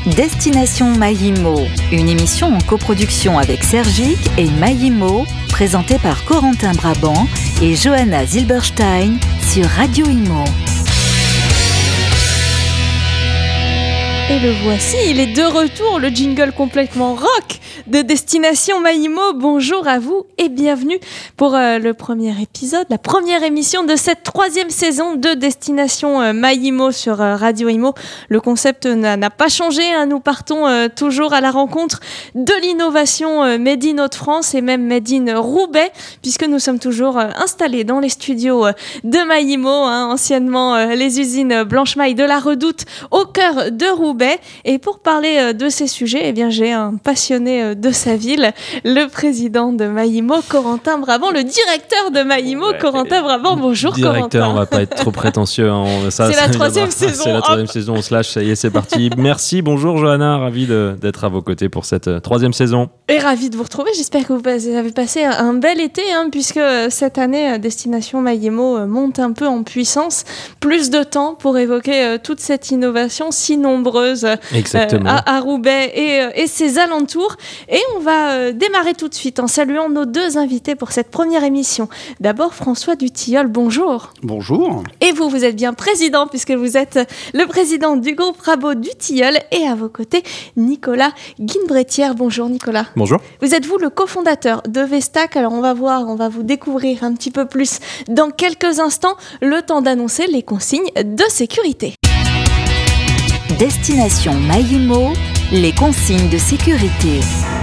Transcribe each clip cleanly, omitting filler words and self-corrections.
Destination Maïmo, une émission en coproduction avec Sergic et Maïmo, présentée par Corentin Brabant et Johanna Zilberstein sur Radio Imo. Et le voici, il est de retour, le jingle complètement rock de Destination Maïmo. Bonjour à vous et bienvenue pour le premier épisode, la première émission de cette 3e saison de Destination Maïmo sur Radio Imo. Le concept n'a pas changé, hein. Nous partons toujours à la rencontre de l'innovation Made in Hauts-de-France et même Made in Roubaix, puisque nous sommes toujours installés dans les studios de Maïmo, hein, anciennement les usines Blanche-Maille de la Redoute au cœur de Roubaix. Et pour parler de ces sujets, eh bien, j'ai un passionné de sa ville, le président de Maïmo, Corentin Brabant, le directeur de Maïmo, Corentin Brabant. Bonjour directeur, Corentin. On va pas être trop prétentieux. Hein. C'est la 3e saison. C'est la 3e saison, on se lâche, ça y est, c'est parti. Merci, bonjour Johanna, ravi d'être à vos côtés pour cette 3e saison. Et ravi de vous retrouver, j'espère que vous avez passé un bel été, hein, puisque cette année, Destination Maïmo monte un peu en puissance. Plus de temps pour évoquer toute cette innovation si nombreuse à Roubaix et ses alentours. Et on va démarrer tout de suite en saluant nos deux invités pour cette première émission. D'abord, François Dutilleul, bonjour. Bonjour. Et vous êtes bien président, puisque vous êtes le président du groupe Rabot Dutilleul. Et à vos côtés, Nicolas Guinbrettière. Bonjour Nicolas. Bonjour. Vous êtes le cofondateur de Vestac. Alors on va vous découvrir un petit peu plus dans quelques instants, le temps d'annoncer les consignes de sécurité. Destination Maïmo, les consignes de sécurité.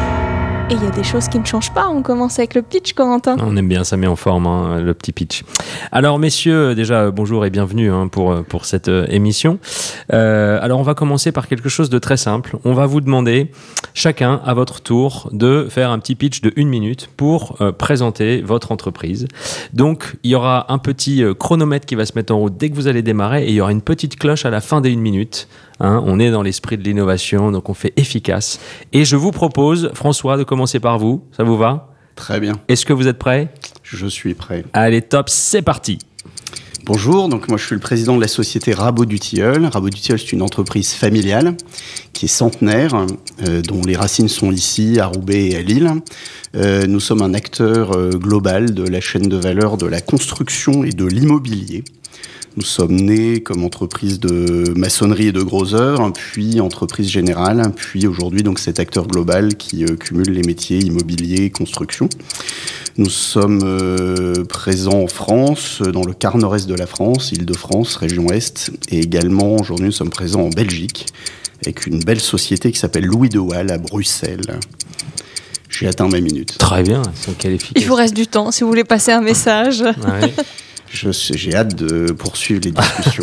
Et il y a des choses qui ne changent pas. On commence avec le pitch, Corentin. On aime bien, ça met en forme, hein, le petit pitch. Alors messieurs, déjà bonjour et bienvenue, hein, pour cette émission. Alors on va commencer par quelque chose de très simple. On va vous demander chacun à votre tour de faire un petit pitch de 1 minute pour présenter votre entreprise. Donc il y aura un petit chronomètre qui va se mettre en route dès que vous allez démarrer et il y aura une petite cloche à la fin des 1 minute. Hein, on est dans l'esprit de l'innovation, donc on fait efficace. Et je vous propose, François, de commencer par vous. Ça vous va ? Très bien. Est-ce que vous êtes prêts ? Je suis prêt. Allez, top, c'est parti. Bonjour, donc moi je suis le président de la société Rabot Dutilleul. Rabot Dutilleul, c'est une entreprise familiale qui est centenaire, dont les racines sont ici, à Roubaix et à Lille. Nous sommes un acteur global de la chaîne de valeur de la construction et de l'immobilier. Nous sommes nés comme entreprise de maçonnerie et de gros œuvres, puis entreprise générale, puis aujourd'hui donc cet acteur global qui cumule les métiers immobilier et construction. Nous sommes présents en France, dans le quart nord-est de la France, Île-de-France, région Est, et également aujourd'hui nous sommes présents en Belgique, avec une belle société qui s'appelle Louis de Waal à Bruxelles. J'ai atteint ma minute. Très bien, c'est quelle efficacité. Il vous reste du temps si vous voulez passer un message. Ouais. J'ai hâte de poursuivre les discussions,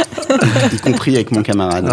y compris avec mon camarade.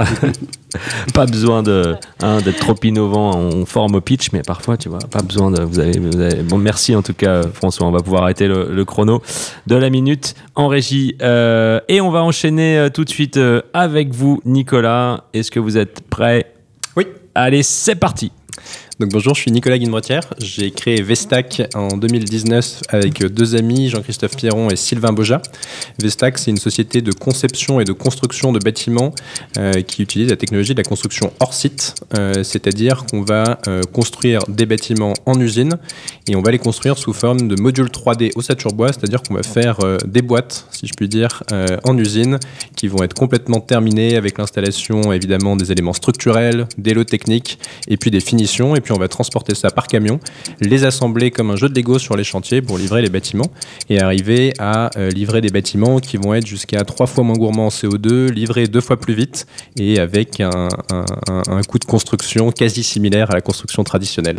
Pas besoin d'être trop innovant en forme au pitch, mais parfois, tu vois, pas besoin de... Vous avez... Bon, merci en tout cas, François. On va pouvoir arrêter le chrono de la minute en régie. Et on va enchaîner tout de suite avec vous, Nicolas. Est-ce que vous êtes prêts ? Oui. Allez, c'est parti. Donc bonjour, je suis Nicolas Guinbrettière. J'ai créé Vestac en 2019 avec 2 amis, Jean-Christophe Pierron et Sylvain Boja. Vestac, c'est une société de conception et de construction de bâtiments qui utilise la technologie de la construction hors site, c'est-à-dire qu'on va construire des bâtiments en usine et on va les construire sous forme de modules 3D ossature-bois, c'est-à-dire qu'on va faire des boîtes, si je puis dire, en usine qui vont être complètement terminées avec l'installation évidemment des éléments structurels, des lots techniques et puis des finitions. Et puis on va transporter ça par camion, les assembler comme un jeu de Lego sur les chantiers pour livrer les bâtiments et arriver à livrer des bâtiments qui vont être jusqu'à 3 fois moins gourmands en CO2, livrés 2 fois plus vite et avec un coût de construction quasi similaire à la construction traditionnelle.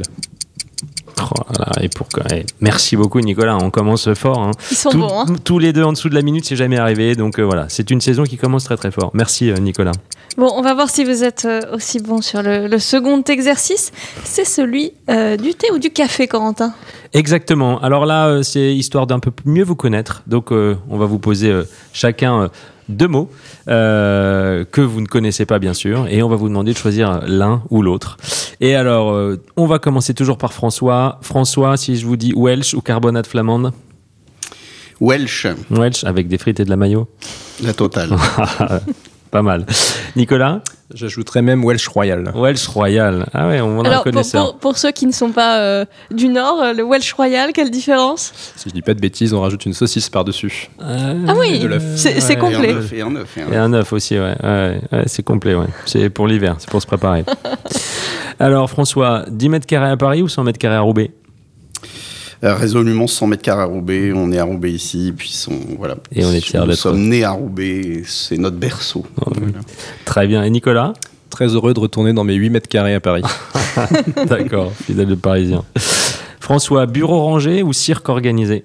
Voilà, merci beaucoup Nicolas, on commence fort. Hein. Ils sont bons. Hein. Tous les deux en dessous de la minute, c'est jamais arrivé. Donc voilà, c'est une saison qui commence très très fort. Merci Nicolas. Bon, on va voir si vous êtes aussi bon sur le second exercice. C'est celui du thé ou du café, Corentin ? Exactement. Alors là, c'est histoire d'un peu mieux vous connaître. Donc on va vous poser chacun 2 mots que vous ne connaissez pas bien sûr et on va vous demander de choisir l'un ou l'autre. Et alors, on va commencer toujours par François. François, si je vous dis Welsh ou carbonate flamande ? Welsh. Welsh avec des frites et de la mayo ? La totale. Pas mal. Nicolas ? J'ajouterais même Welsh Royal. Welsh Royal. Ah ouais, on en a un Alors, connaisseur. pour ceux qui ne sont pas du Nord, le Welsh Royal, quelle différence? Si je dis pas de bêtises, on rajoute une saucisse par-dessus. Ah oui, de l'œuf. c'est complet. Et un œuf. Et un œuf aussi, ouais. Ouais, c'est complet, ouais. C'est pour l'hiver, c'est pour se préparer. Alors, François, 10 mètres carrés à Paris ou 100 mètres carrés à Roubaix? Résolument 100 mètres carrés à Roubaix. On est à Roubaix ici, puis voilà. Et on est fiers Nous d'être. sommes nés à Roubaix, c'est notre berceau. Voilà. Très bien. Et Nicolas? Très heureux de retourner dans mes 8 mètres carrés à Paris. D'accord, fidèle de Parisien. François, bureau rangé ou cirque organisé?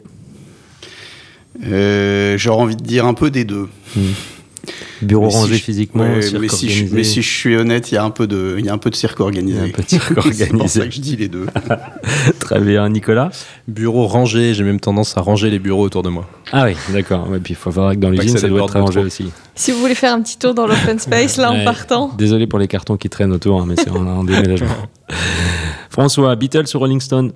J'aurais envie de dire un peu des deux. Bureau Mais si rangé je- physiquement, ouais, cirque mais si organisé. je suis honnête, il y a un peu de cirque organisé. Il y a un peu de cirque C'est pour organisé. ça que je dis les deux. Très bien. Nicolas? Bureau rangé, j'ai même tendance à ranger les bureaux autour de moi. Ah oui, d'accord. Ouais, puis il faut voir que dans Pas que l'usine, ça ça doit être déborde rangé trop. aussi. Si vous voulez faire un petit tour dans l'open space, là, en Ouais. partant. Désolé pour les cartons qui traînent autour, hein, mais c'est en déménagement. François, Beatles ou Rolling Stone?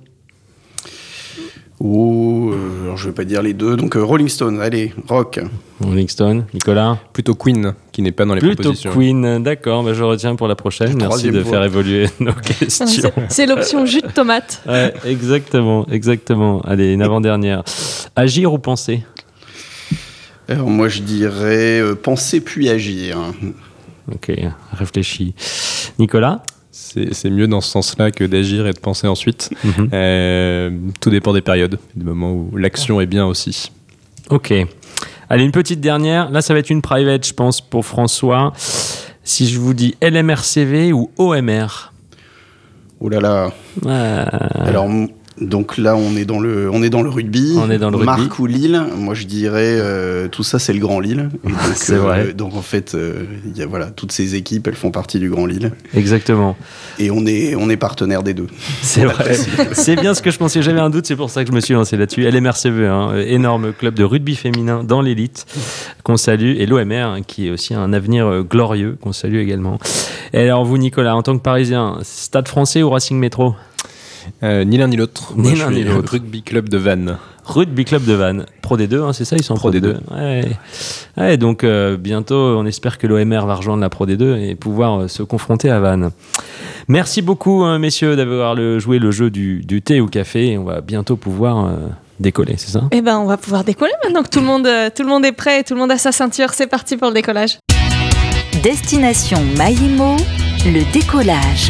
Alors je vais pas dire les deux. Donc Rolling Stone, allez, rock. Rolling Stone. Nicolas? Plutôt Queen, qui n'est pas dans les Plutôt propositions. Queen. D'accord, bah, je retiens pour la prochaine. Merci Troisième de fois. faire évoluer nos questions. C'est l'option jus de tomate. Ouais, exactement. Allez, une avant-dernière. Agir ou penser? Alors moi je dirais penser puis agir. Ok, réfléchis. Nicolas? C'est mieux dans ce sens-là que d'agir et de penser ensuite. Tout dépend des périodes, des moments où l'action est bien aussi. Ok. Allez, une petite dernière. Là, ça va être une private, je pense, pour François. Si je vous dis LMRCV ou OMR? Oh là là. Alors donc là on est dans le rugby. On est dans le rugby. Marc ou Lille. Moi je dirais tout ça c'est le Grand Lille. Et donc, C'est vrai. Donc en fait il y a toutes ces équipes elles font partie du Grand Lille Exactement. et on est partenaire des deux. C'est vrai. C'est bien ce que je pensais. J'avais un doute, c'est pour ça que je me suis lancé là-dessus. LMRCV, énorme club de rugby féminin dans l'élite qu'on salue, et l'OMR qui est aussi un avenir glorieux qu'on salue également. Et alors vous, Nicolas, en tant que Parisien, Stade Français ou Racing Métro? Ni l'un ni l'autre. Ni Moi, l'un je ni suis l'autre. Rugby club de Vannes. Rugby Club de Vannes, Pro D2, c'est ça, ils sont en Pro D2. Ouais, donc bientôt, on espère que l'OMR va rejoindre la Pro D2 et pouvoir se confronter à Vannes. Merci beaucoup, messieurs, d'avoir joué le jeu du thé ou café. Et on va bientôt pouvoir décoller, c'est ça? Eh ben, on va pouvoir décoller maintenant que tout le monde est prêt et tout le monde a sa ceinture. C'est parti pour le décollage. Destination Maïmo, le décollage.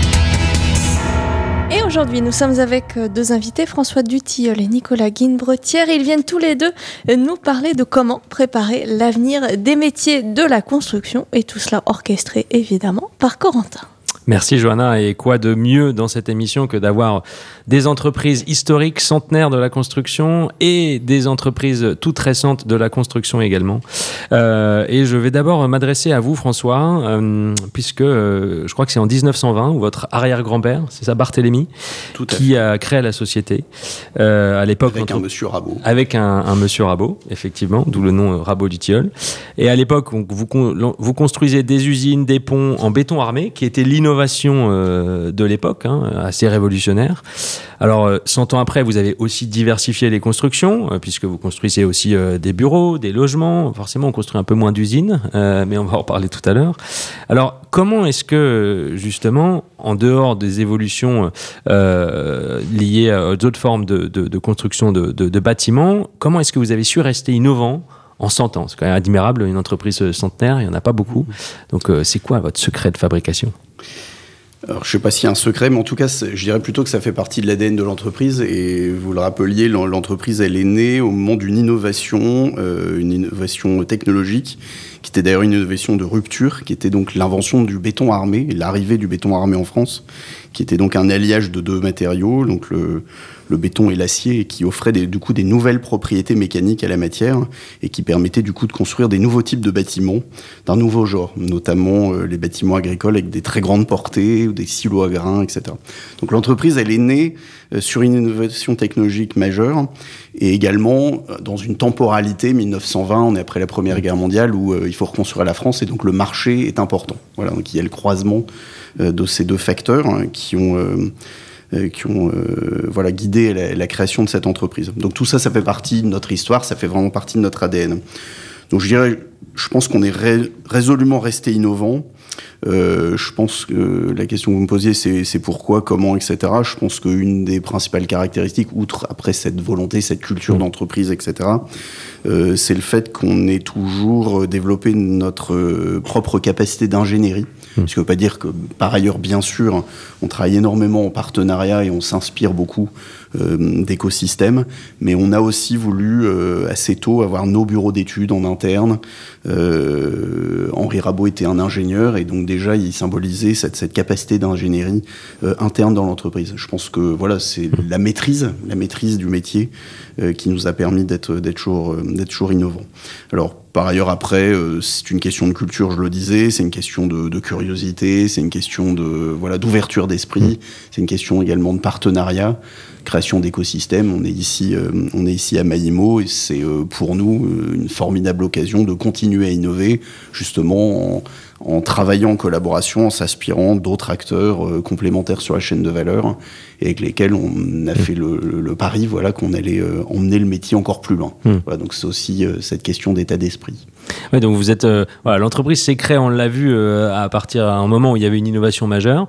Et aujourd'hui, nous sommes avec deux invités, François Dutilleul et Nicolas Guinbretière. Ils viennent tous les deux nous parler de comment préparer l'avenir des métiers de la construction, et tout cela orchestré évidemment par Corentin. Merci Johanna, et quoi de mieux dans cette émission que d'avoir des entreprises historiques, centenaires de la construction, et des entreprises toutes récentes de la construction également. Et je vais d'abord m'adresser à vous François, puisque je crois que c'est en 1920 où votre arrière-grand-père, c'est ça, Barthélemy, Tout à qui a créé la société à l'époque. Avec un monsieur Rabot. Avec un monsieur Rabot, effectivement, d'où le nom Rabot du Tilleul. Et à l'époque, vous construisez des usines, des ponts en béton armé, qui était l'innovation de l'époque, assez révolutionnaire. Alors, 100 ans après, vous avez aussi diversifié les constructions, puisque vous construisez aussi des bureaux, des logements. Forcément, on construit un peu moins d'usines, mais on va en reparler tout à l'heure. Alors, comment est-ce que, justement, en dehors des évolutions liées à d'autres formes de construction de bâtiments, comment est-ce que vous avez su rester innovant en 100 ans? C'est quand même admirable, une entreprise centenaire, il n'y en a pas beaucoup. Donc, c'est quoi votre secret de fabrication? Alors, je ne sais pas s'il y a un secret, mais en tout cas, je dirais plutôt que ça fait partie de l'ADN de l'entreprise. Et vous le rappeliez, l'entreprise, elle est née au moment d'une innovation technologique, qui était d'ailleurs une innovation de rupture, qui était donc l'invention du béton armé, et l'arrivée du béton armé en France, qui était donc un alliage de deux matériaux, donc le béton et l'acier, et qui offrait du coup des nouvelles propriétés mécaniques à la matière, et qui permettait du coup de construire des nouveaux types de bâtiments d'un nouveau genre, notamment les bâtiments agricoles avec des très grandes portées, ou des silos à grains, etc. Donc l'entreprise, elle est née sur une innovation technologique majeure, et également dans une temporalité, 1920, on est après la Première Guerre mondiale, où il faut reconstruire la France, et donc le marché est important. Voilà, donc il y a le croisement de ces deux facteurs qui ont guidé la création de cette entreprise. Donc tout ça, ça fait partie de notre histoire, ça fait vraiment partie de notre ADN. Donc je dirais, je pense qu'on est résolument resté innovant. Je pense que la question que vous me posiez, c'est pourquoi, comment, etc. Je pense qu'une des principales caractéristiques, outre après cette volonté, cette culture d'entreprise, etc., c'est le fait qu'on ait toujours développé notre propre capacité d'ingénierie. Ce qui ne veut pas dire que, par ailleurs, bien sûr, on travaille énormément en partenariat et on s'inspire beaucoup d'écosystèmes, mais on a aussi voulu assez tôt avoir nos bureaux d'études en interne. Henri Rabaud était un ingénieur et donc déjà il symbolisait cette capacité d'ingénierie interne dans l'entreprise. Je pense que voilà, c'est la maîtrise du métier qui nous a permis d'être toujours innovants. Alors par ailleurs, après, c'est une question de culture, je le disais, c'est une question de curiosité, c'est une question d'ouverture d'esprit, c'est une question également de partenariat, création d'écosystèmes. On est ici à Maïmo et c'est pour nous une formidable occasion de continuer à innover, justement en travaillant en collaboration, en s'aspirant d'autres acteurs complémentaires sur la chaîne de valeur et avec lesquels on a fait le pari qu'on allait emmener le métier encore plus loin. Voilà, donc c'est aussi cette question d'état d'esprit. Ouais, donc vous êtes l'entreprise s'est créée, on l'a vu à partir d'un moment où il y avait une innovation majeure.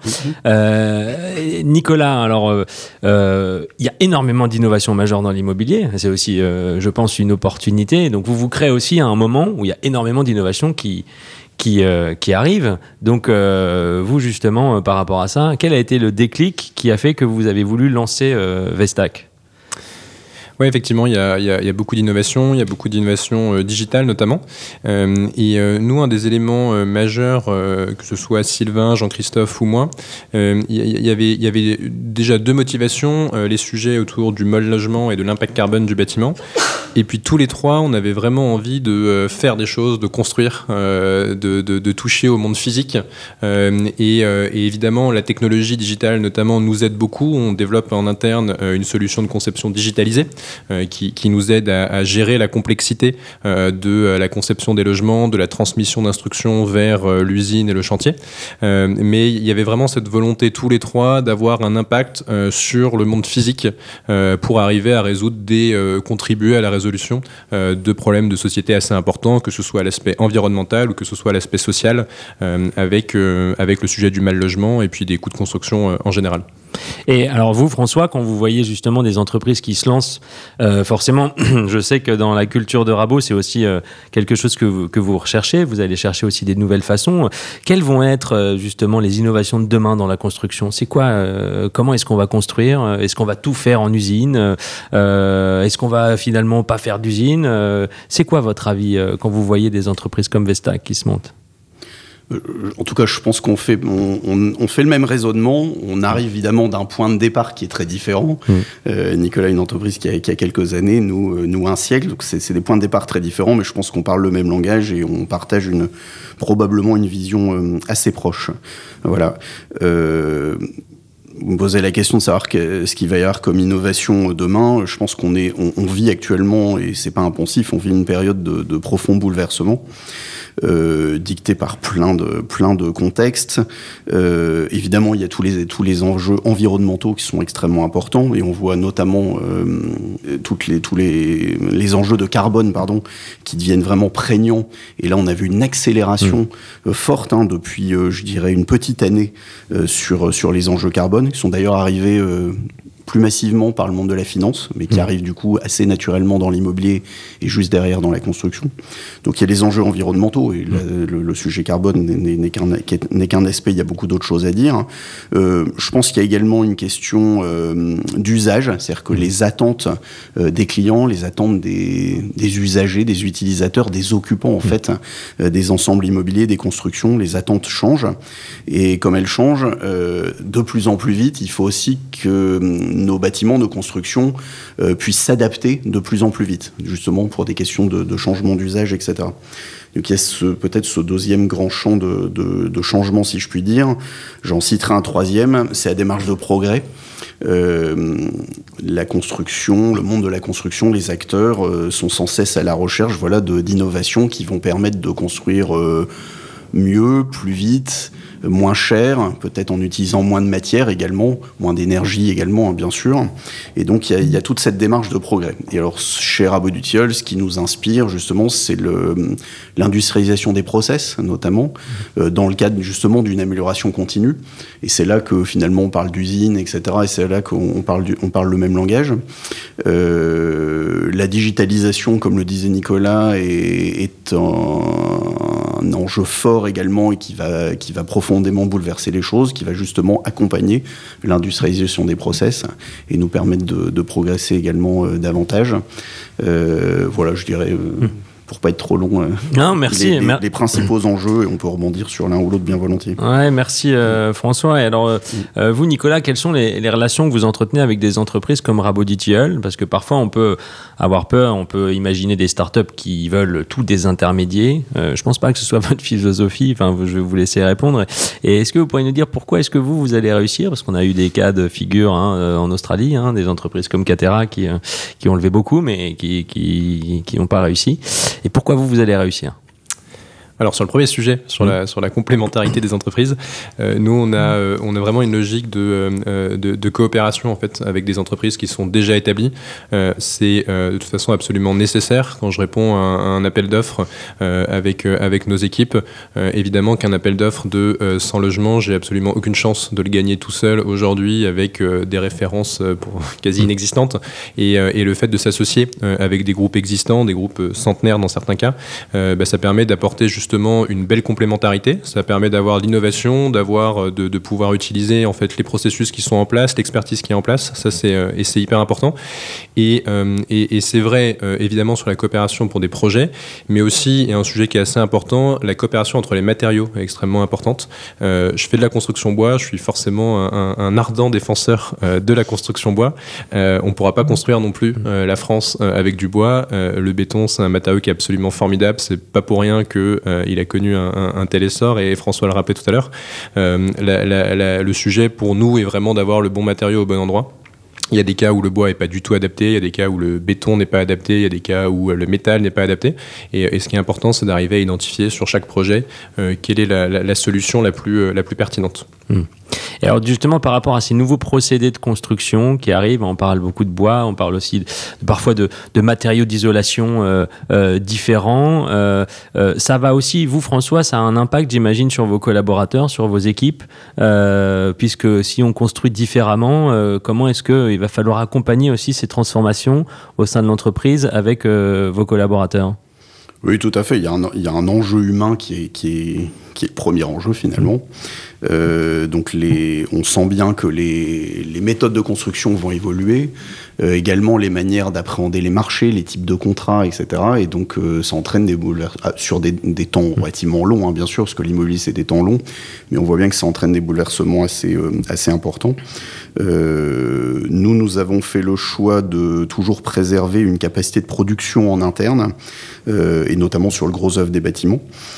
Nicolas, alors il y a énormément d'innovations majeures dans l'immobilier. C'est aussi, je pense, une opportunité. Donc vous créez aussi à un moment où il y a énormément d'innovations qui arrivent. Donc vous justement par rapport à ça, quel a été le déclic qui a fait que vous avez voulu lancer Vestac ? Oui, effectivement, il y a beaucoup d'innovations, il y a beaucoup d'innovations digitales notamment. Nous, un des éléments majeurs, que ce soit Sylvain, Jean-Christophe ou moi, il y avait déjà deux motivations, les sujets autour du mal logement et de l'impact carbone du bâtiment. Et puis tous les trois, on avait vraiment envie de faire des choses, de construire, de toucher au monde physique. Et évidemment, la technologie digitale notamment nous aide beaucoup. On développe en interne une solution de conception digitalisée qui nous aide à gérer la complexité de la conception des logements, de la transmission d'instructions vers l'usine et le chantier. Mais il y avait vraiment cette volonté tous les trois d'avoir un impact sur le monde physique pour arriver à résoudre contribuer à la résolution de problèmes de société assez importants, que ce soit à l'aspect environnemental ou que ce soit à l'aspect social, avec le sujet du mal logement et puis des coûts de construction en général. Et alors vous, François, quand vous voyez justement des entreprises qui se lancent, forcément, je sais que dans la culture de Rabaud, c'est aussi quelque chose que vous recherchez. Vous allez chercher aussi des nouvelles façons. Quelles vont être justement les innovations de demain dans la construction ? C'est quoi comment est-ce qu'on va construire ? Est-ce qu'on va tout faire en usine ? Est-ce qu'on va finalement pas faire d'usine ? C'est quoi votre avis quand vous voyez des entreprises comme Vestac qui se montent ? En tout cas, je pense qu'on fait le même raisonnement. On arrive évidemment d'un point de départ qui est très différent. Nicolas, une entreprise qui a quelques années, nous un siècle. Donc c'est des points de départ très différents, mais je pense qu'on parle le même langage et on partage probablement une vision assez proche. Voilà. Vous me posez la question de savoir ce qu'il va y avoir comme innovation demain. Je pense qu'on vit actuellement, et c'est pas impensif, on vit une période de profond bouleversement. Dicté par plein de contextes. Évidemment, il y a tous les enjeux environnementaux qui sont extrêmement importants et on voit notamment tous les enjeux de carbone, qui deviennent vraiment prégnants. Et là, on a vu une accélération forte depuis, je dirais, une petite année sur les enjeux carbone, qui sont d'ailleurs arrivés plus massivement par le monde de la finance, mais qui arrive du coup assez naturellement dans l'immobilier et juste derrière dans la construction. Donc il y a les enjeux environnementaux, et le sujet carbone n'est qu'un aspect, il y a beaucoup d'autres choses à dire. Je pense qu'il y a également une question d'usage, c'est-à-dire que les attentes des clients, les attentes des usagers, des utilisateurs, des occupants en fait, des ensembles immobiliers, des constructions, les attentes changent. Et comme elles changent de plus en plus vite, il faut aussi que nos bâtiments, nos constructions puissent s'adapter de plus en plus vite, justement pour des questions de changement d'usage, etc. Donc il y a peut-être ce deuxième grand champ de changement, si je puis dire. J'en citerai un troisième, c'est la démarche de progrès. La construction, le monde de la construction, les acteurs sont sans cesse à la recherche d'innovations qui vont permettre de construire mieux, plus vite, moins cher, peut-être en utilisant moins de matière également, moins d'énergie également, bien sûr. Et donc, il y a toute cette démarche de progrès. Et alors, chez Rabot du Tilleul, ce qui nous inspire, justement, c'est l'industrialisation des process, notamment, dans le cadre, justement, d'une amélioration continue. Et c'est là que, finalement, on parle d'usine, etc. Et c'est là qu'on parle le même langage. La digitalisation, comme le disait Nicolas, est un enjeu fort également et qui va profondément bouleverser les choses, qui va justement accompagner l'industrialisation des process et nous permettre de progresser également davantage. Voilà, je dirais... pour pas être trop long, non, merci. Les principaux enjeux, et on peut rebondir sur l'un ou l'autre bien volontiers. Ouais, merci François. Et alors, vous, Nicolas, quelles sont les relations que vous entretenez avec des entreprises comme Rabot du Tilleul ? Parce que parfois, on peut avoir peur, on peut imaginer des startups qui veulent tout désintermédier. Je pense pas que ce soit votre philosophie. Enfin, je vais vous laisser répondre. Et est-ce que vous pourriez nous dire pourquoi est-ce que vous allez réussir ? Parce qu'on a eu des cas de figure en Australie, des entreprises comme Catera qui ont levé beaucoup, mais qui n'ont pas réussi. Et pourquoi vous allez réussir ? Alors sur le premier sujet, sur la complémentarité des entreprises, nous on a vraiment une logique de coopération en fait avec des entreprises qui sont déjà établies. C'est de toute façon absolument nécessaire quand je réponds à un appel d'offres avec nos équipes. Évidemment qu'un appel d'offres de 100 logements, j'ai absolument aucune chance de le gagner tout seul aujourd'hui avec des références quasi inexistantes. Et le fait de s'associer avec des groupes existants, des groupes centenaires dans certains cas, ça permet d'apporter justement une belle complémentarité. Ça permet d'avoir l'innovation, de pouvoir utiliser en fait les processus qui sont en place, l'expertise qui est en place. Ça c'est hyper important. Et c'est vrai évidemment sur la coopération pour des projets, mais aussi, et un sujet qui est assez important, la coopération entre les matériaux est extrêmement importante. Je fais de la construction bois, je suis forcément un ardent défenseur de la construction bois. On ne pourra pas construire non plus la France avec du bois. Le béton, c'est un matériau qui est absolument formidable. C'est pas pour rien que il a connu un tel essor, et François le rappelait tout à l'heure. Le sujet pour nous est vraiment d'avoir le bon matériau au bon endroit. Il y a des cas où le bois n'est pas du tout adapté, il y a des cas où le béton n'est pas adapté, il y a des cas où le métal n'est pas adapté. Et ce qui est important, c'est d'arriver à identifier sur chaque projet quelle est la solution la plus pertinente. Et alors justement par rapport à ces nouveaux procédés de construction qui arrivent, on parle beaucoup de bois, on parle aussi parfois de matériaux d'isolation différents. Ça va aussi, vous François, ça a un impact j'imagine sur vos collaborateurs, sur vos équipes, puisque si on construit différemment, comment est-ce qu'il va falloir accompagner aussi ces transformations au sein de l'entreprise avec vos collaborateurs ? Oui, tout à fait. Il y a un enjeu humain qui est le premier enjeu finalement. Donc on sent bien que les méthodes de construction vont évoluer, également les manières d'appréhender les marchés, les types de contrats, etc. Et donc ça entraîne des bouleversements sur des temps relativement longs, bien sûr, parce que l'immobilier c'est des temps longs, mais on voit bien que ça entraîne des bouleversements assez importants. Nous avons fait le choix de toujours préserver une capacité de production en interne, et notamment sur le gros œuvre des bâtiments.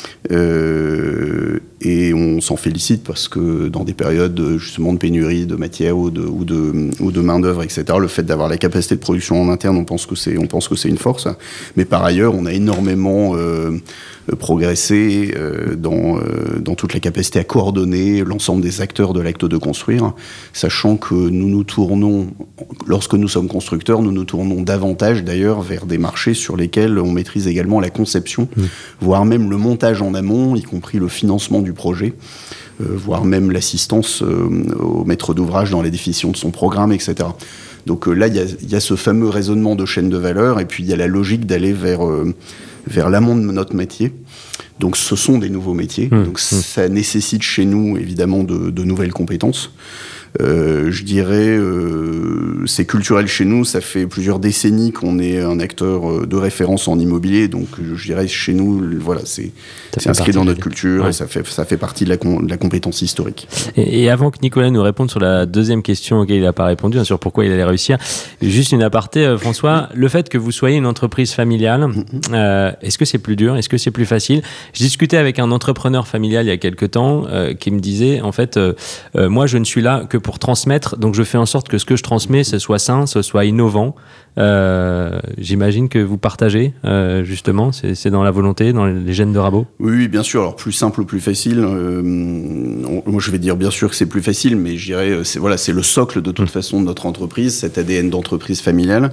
Et on s'en félicite parce que dans des périodes justement de pénurie de matière ou de main d'œuvre, etc., le fait d'avoir la capacité de production en interne, on pense que c'est une force. Mais par ailleurs, on a énormément progressé dans toute la capacité à coordonner l'ensemble des acteurs de l'acte de construire, sachant que lorsque nous sommes constructeurs, nous nous tournons davantage d'ailleurs vers des marchés sur lesquels on maîtrise également la conception, voire même le montage en amont, y compris le financement du projet, voire même l'assistance au maître d'ouvrage dans la définition de son programme, etc. Donc là, il y a ce fameux raisonnement de chaîne de valeur, et puis il y a la logique d'aller vers l'amont de notre métier. Donc ce sont des nouveaux métiers, donc ça nécessite chez nous évidemment de nouvelles compétences. Je dirais, c'est culturel chez nous, ça fait plusieurs décennies qu'on est un acteur de référence en immobilier, donc je dirais chez nous, voilà, c'est inscrit dans notre culture, ouais. Et ça fait partie de la compétence historique. Et avant que Nicolas nous réponde sur la deuxième question auquel il n'a pas répondu, sur pourquoi il allait réussir, juste une aparté, François, le fait que vous soyez une entreprise familiale, est-ce que c'est plus dur, est-ce que c'est plus facile facile. Je discutais avec un entrepreneur familial il y a quelques temps qui me disait, en fait, moi, je ne suis là que pour transmettre, donc je fais en sorte que ce que je transmets, ce soit sain, ce soit innovant. J'imagine que vous partagez, justement, c'est dans la volonté, dans les gènes de Rabo. Oui, bien sûr. Alors, plus simple ou plus facile, moi, je vais dire bien sûr que c'est plus facile, mais je dirais, c'est le socle de toute façon de notre entreprise, cet ADN d'entreprise familiale.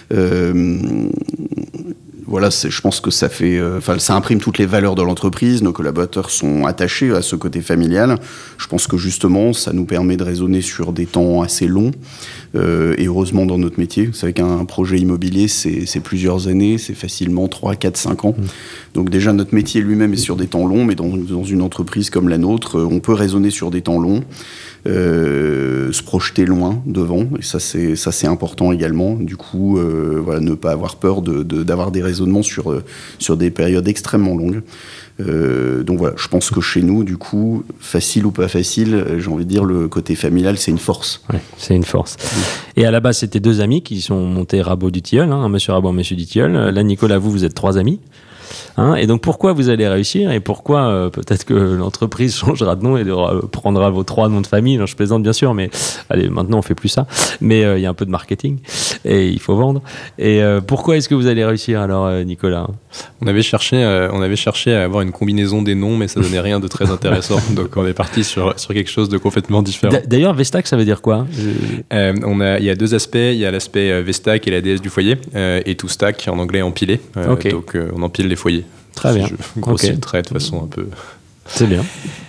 Je pense que ça imprime toutes les valeurs de l'entreprise. Nos collaborateurs sont attachés à ce côté familial. Je pense que justement, ça nous permet de raisonner sur des temps assez longs. Et heureusement dans notre métier, vous savez qu'un projet immobilier, c'est plusieurs années, c'est facilement 3, 4, 5 ans. Donc déjà, notre métier lui-même est sur des temps longs, mais dans une entreprise comme la nôtre, on peut raisonner sur des temps longs. Se projeter loin devant, et ça c'est important également. Du coup, ne pas avoir peur d'avoir des raisonnements sur des périodes extrêmement longues. Donc voilà, je pense que chez nous, du coup, facile ou pas facile, j'ai envie de dire, le côté familial, c'est une force. Ouais, c'est une force. Et à la base, c'était 2 amis qui sont montés Rabo du Tilleul, un monsieur Rabo, un monsieur du Tilleul. Là, Nicolas, vous êtes 3 amis. Et donc pourquoi vous allez réussir et pourquoi peut-être que l'entreprise changera de nom et prendra vos 3 noms de famille. Je plaisante bien sûr, mais allez, maintenant on fait plus ça, mais il y a un peu de marketing et il faut vendre. Et pourquoi est-ce que vous allez réussir alors, Nicolas? On avait cherché à avoir une combinaison des noms, mais ça donnait rien de très intéressant. Donc on est parti sur quelque chose de complètement différent. D'ailleurs, Vestac, ça veut dire quoi? Il y a 2 aspects. Il y a l'aspect Vestac et la déesse du foyer, et to stack en anglais empilé. Okay. Donc on empile les foyers. Très bien. Je grossis le trait de façon un peu. C'est bien.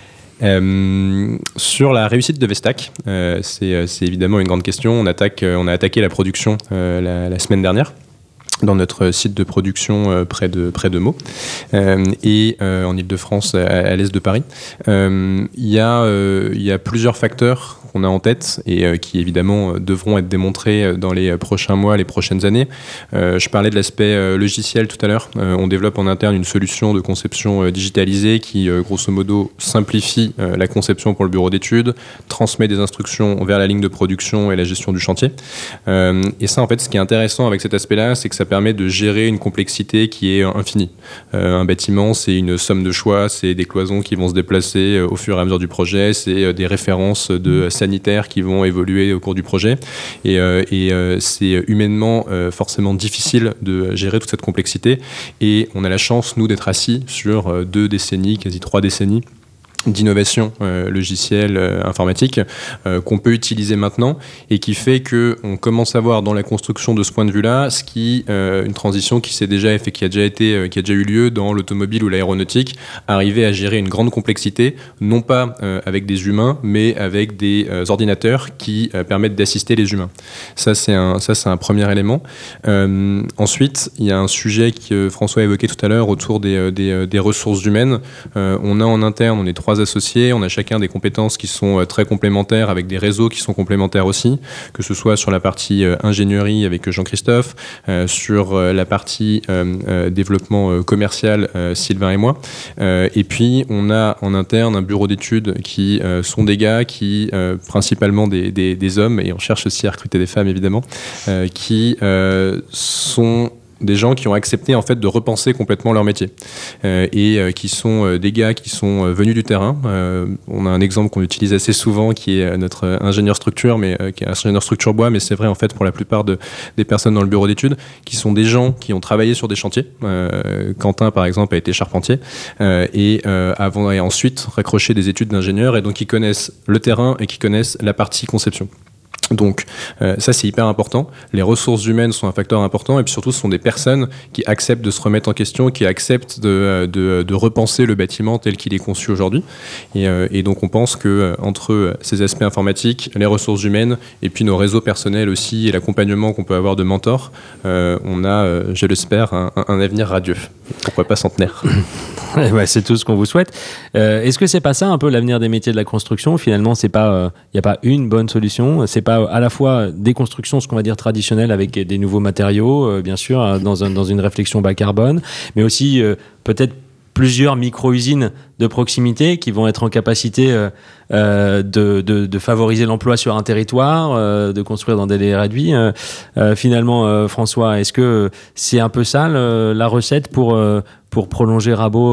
Sur la réussite de Vestac, c'est évidemment une grande question. On a attaqué la production la semaine dernière dans notre site de production près de Meaux et en Ile-de-France à l'est de Paris. Il y a plusieurs facteurs qu'on a en tête et qui évidemment devront être démontrés dans les prochains mois, les prochaines années. Je parlais de l'aspect logiciel tout à l'heure. On développe en interne une solution de conception digitalisée qui grosso modo simplifie la conception pour le bureau d'études, transmet des instructions vers la ligne de production et la gestion du chantier. Et ça, en fait, ce qui est intéressant avec cet aspect-là, c'est que ça permet de gérer une complexité qui est infinie. Un bâtiment, c'est une somme de choix, c'est des cloisons qui vont se déplacer au fur et à mesure du projet, c'est des références sanitaires qui vont évoluer au cours du projet. Et c'est humainement forcément difficile de gérer toute cette complexité. Et on a la chance, nous, d'être assis sur 2 décennies, quasi 3 décennies, d'innovation logicielle informatique qu'on peut utiliser maintenant et qui fait qu'on commence à voir dans la construction de ce point de vue-là une transition qui s'est déjà fait, qui a déjà eu lieu dans l'automobile ou l'aéronautique, arriver à gérer une grande complexité, non pas avec des humains, mais avec des ordinateurs qui permettent d'assister les humains. Ça, c'est un premier élément. Ensuite, il y a un sujet que François a évoqué tout à l'heure autour des ressources humaines. On a en interne, on est 3 associés, on a chacun des compétences qui sont très complémentaires avec des réseaux qui sont complémentaires aussi, que ce soit sur la partie ingénierie avec Jean-Christophe, sur la partie développement commercial Sylvain et moi. Et puis on a en interne un bureau d'études qui sont des gars qui, principalement des hommes, et on cherche aussi à recruter des femmes évidemment, qui sont des gens qui ont accepté en fait de repenser complètement leur métier et qui sont des gars qui sont venus du terrain. On a un exemple qu'on utilise assez souvent qui est notre ingénieur structure, mais qui est ingénieur structure bois, mais c'est vrai en fait pour la plupart des personnes dans le bureau d'études, qui sont des gens qui ont travaillé sur des chantiers. Quentin par exemple a été charpentier et ensuite raccroché des études d'ingénieur, et donc qui connaissent le terrain et qui connaissent la partie conception. Donc ça c'est hyper important. Les ressources humaines sont un facteur important, et puis surtout ce sont des personnes qui acceptent de se remettre en question, qui acceptent de repenser le bâtiment tel qu'il est conçu aujourd'hui, et donc on pense que entre ces aspects informatiques, les ressources humaines et puis nos réseaux personnels aussi et l'accompagnement qu'on peut avoir de mentors, on a, je l'espère, un avenir radieux, pourquoi pas centenaire. Ouais, c'est tout ce qu'on vous souhaite. Est-ce que c'est pas ça un peu l'avenir des métiers de la construction? Finalement, c'est pas, y a pas une bonne solution. C'est pas à la fois des constructions, ce qu'on va dire traditionnelles, avec des nouveaux matériaux, bien sûr, dans une réflexion bas carbone, mais aussi peut-être plusieurs micro-usines de proximité qui vont être en capacité de favoriser l'emploi sur un territoire, de construire dans des délais réduits. Finalement, François, est-ce que c'est un peu ça la recette pour prolonger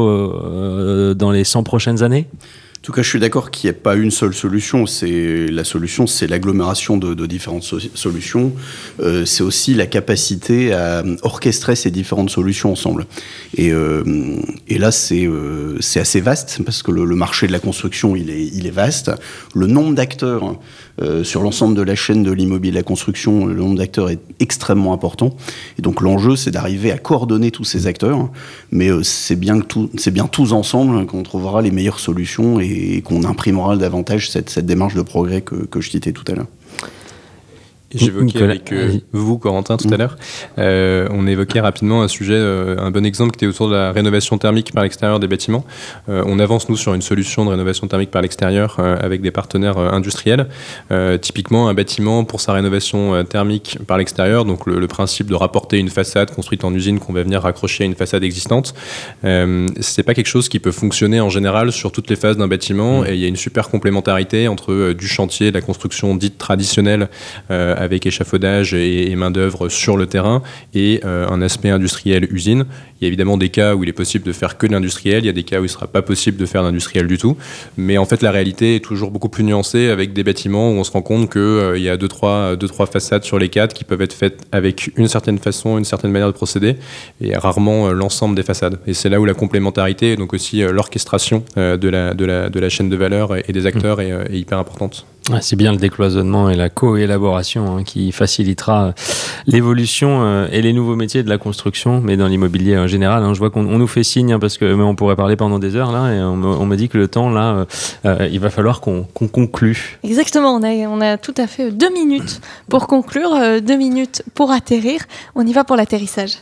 Rabo dans les 100 prochaines années ? En tout cas, je suis d'accord qu'il n'y a pas une seule solution. La solution, c'est l'agglomération de différentes solutions. C'est aussi la capacité à orchestrer ces différentes solutions ensemble. Et là, c'est assez vaste parce que le marché de la construction, il est vaste. Le nombre d'acteurs sur l'ensemble de la chaîne de l'immobilier de la construction, le nombre d'acteurs est extrêmement important. Et donc, l'enjeu, c'est d'arriver à coordonner tous ces acteurs. Mais c'est bien tous ensemble qu'on trouvera les meilleures solutions et qu'on imprimera davantage cette démarche de progrès que je citais tout à l'heure. J'évoquais avec vous, Corentin, tout à l'heure. On évoquait rapidement un sujet, un bon exemple qui était autour de la rénovation thermique par l'extérieur des bâtiments. On avance, nous, sur une solution de rénovation thermique par l'extérieur avec des partenaires industriels. Typiquement, un bâtiment, pour sa rénovation thermique par l'extérieur, donc le principe de rapporter une façade construite en usine qu'on va venir raccrocher à une façade existante, c'est pas quelque chose qui peut fonctionner en général sur toutes les phases d'un bâtiment. Et il y a une super complémentarité entre du chantier, de la construction dite traditionnelle, avec échafaudage et main-d'œuvre sur le terrain et un aspect industriel usine. Il y a évidemment des cas où il est possible de faire que de l'industriel, il y a des cas où il ne sera pas possible de faire d'industriel du tout. Mais en fait, la réalité est toujours beaucoup plus nuancée avec des bâtiments où on se rend compte qu'il y a deux, trois façades sur les 4 qui peuvent être faites avec une certaine façon, une certaine manière de procéder et rarement l'ensemble des façades. Et c'est là où la complémentarité et donc aussi l'orchestration de la chaîne de valeur et des acteurs est hyper importante. C'est bien le décloisonnement et la co-élaboration qui facilitera l'évolution et les nouveaux métiers de la construction, mais dans l'immobilier en général. Je vois qu'on nous fait signe parce que mais on pourrait parler pendant des heures là, et on me dit que le temps là, il va falloir qu'on conclue. Exactement, on a tout à fait 2 minutes pour conclure, 2 minutes pour atterrir. On y va pour l'atterrissage.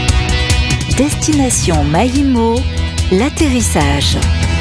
Destination Maïmo, l'atterrissage.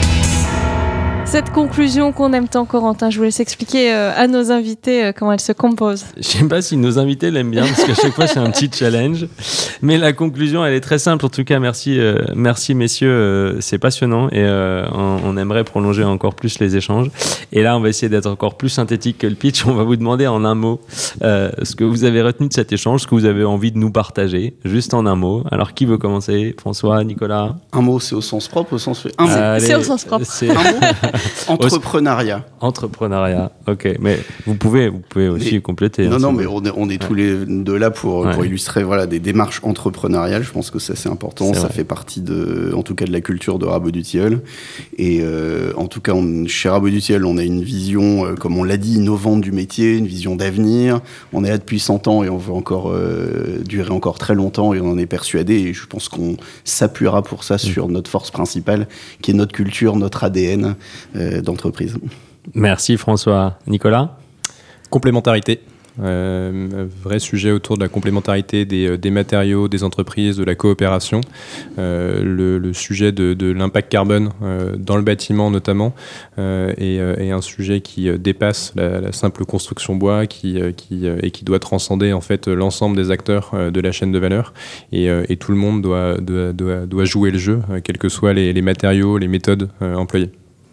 Cette conclusion qu'on aime tant, Corentin, je vous laisse expliquer à nos invités comment elle se compose. Je ne sais pas si nos invités l'aiment bien, parce qu'à chaque fois, c'est un petit challenge. Mais la conclusion, elle est très simple. En tout cas, merci messieurs, c'est passionnant. Et on aimerait prolonger encore plus les échanges. Et là, on va essayer d'être encore plus synthétique que le pitch. On va vous demander en un mot ce que vous avez retenu de cet échange, ce que vous avez envie de nous partager, juste en un mot. Alors, qui veut commencer ? François, Nicolas ? Un mot, c'est au sens propre, au sens... C'est au sens propre. Un mot ? Entrepreneuriat. Entrepreneuriat, ok. Mais vous pouvez aussi compléter. Non, mais on est tous les deux là pour illustrer des démarches entrepreneuriales. Je pense que ça, c'est important. Ça fait partie en tout cas de la culture de Rabot du Tilleul. Et en tout cas, chez Rabot du Tilleul, on a une vision, comme on l'a dit, innovante du métier, une vision d'avenir. On est là depuis 100 ans et on veut encore durer encore très longtemps et on en est persuadé. Et je pense qu'on s'appuiera pour ça sur notre force principale, qui est notre culture, notre ADN d'entreprise. Merci François. Nicolas ? Complémentarité. Vrai sujet autour de la complémentarité des matériaux, des entreprises, de la coopération. Le sujet de l'impact carbone dans le bâtiment notamment est un sujet qui dépasse la simple construction bois et qui doit transcender en fait l'ensemble des acteurs de la chaîne de valeur et tout le monde doit jouer le jeu, quels que soient les matériaux, les méthodes employées.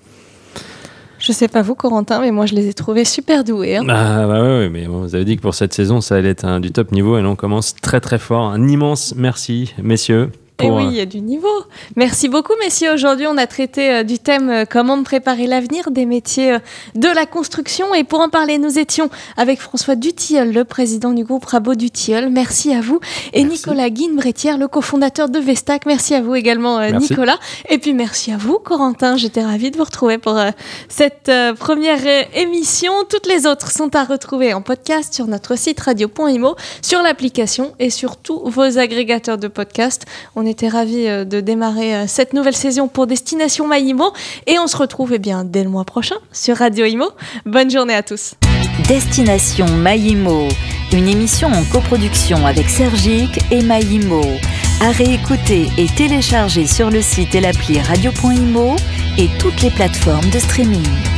Je sais pas vous, Corentin, mais moi je les ai trouvés super doués. Oui, mais vous avez dit que pour cette saison, ça allait être du top niveau et là on commence très très fort. Un immense merci, messieurs. Et oui, il y a du niveau. Merci beaucoup, messieurs. Aujourd'hui, on a traité du thème comment préparer l'avenir des métiers de la construction. Et pour en parler, nous étions avec François Dutilleul, le président du groupe Rabot du Tilleul. Merci à vous. Et merci. Nicolas Guine-Brétière, le cofondateur de Vestac. Merci à vous également, Nicolas. Et puis merci à vous, Corentin. J'étais ravie de vous retrouver pour cette première émission. Toutes les autres sont à retrouver en podcast sur notre site radio.imo, sur l'application et sur tous vos agrégateurs de podcasts. On était ravis de démarrer cette nouvelle saison pour Destination Maïmo et on se retrouve dès le mois prochain sur Radio Imo. Bonne journée à tous. Destination Maïmo, une émission en coproduction avec Sergic et Maïmo. À réécouter et télécharger sur le site et l'appli radio.imo et toutes les plateformes de streaming.